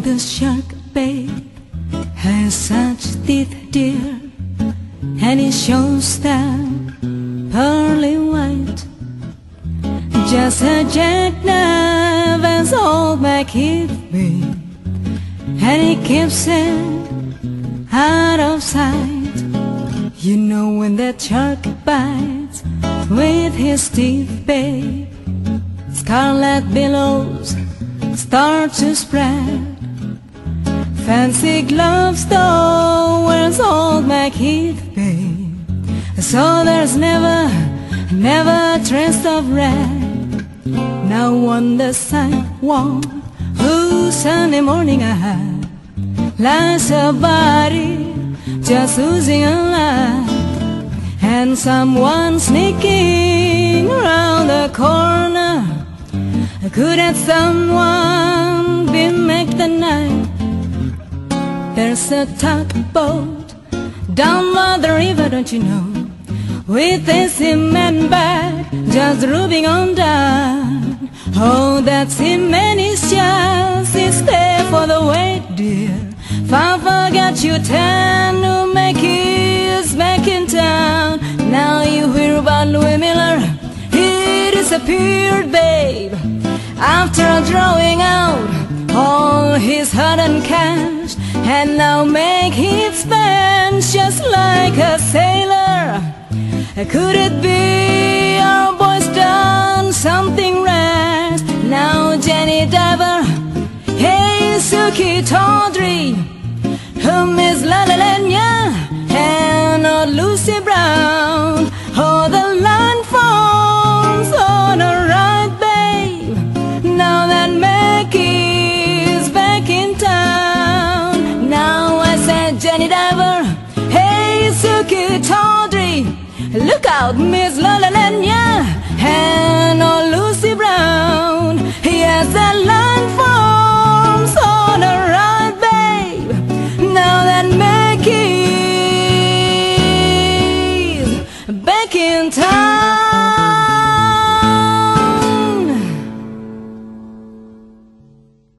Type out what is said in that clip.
the shark, babe, has such teeth, dear, and it shows them pearly white. Just a jackknife as old Mac Heath, babe, and he keeps it out of sight. You know when that shark bites with his teeth, babe, scarlet billows start to spread. Fancy gloves though wears old Mac Heath, babe, so there's never a trace of red. Now on the sidewalk, whose Sunday morning I had, lies a body just oozing alive, and someone sneaking around the corner. Could that someone be Mac the Knife? There's a tugboat down by the river, don't you know, with a cement bag just roving on down. Oh, that cement is just is there for the weight, dear. Forget you tend to make his back in town. Now you hear about Louis Miller, he disappeared, babe, after drawing out all his hard-earned cash, and now Mac Heath spends just like a sailor. Could it be our boy's done something rash? Now Jenny Diver, hey Suki Tawdry, Miss Lalanya, and old Lucy Brown. Oh, the line falls on her right, babe, now that Mac is back in town. Now I said Jenny Diver, hey Suki Tawdry, look out, Miss Lalanya.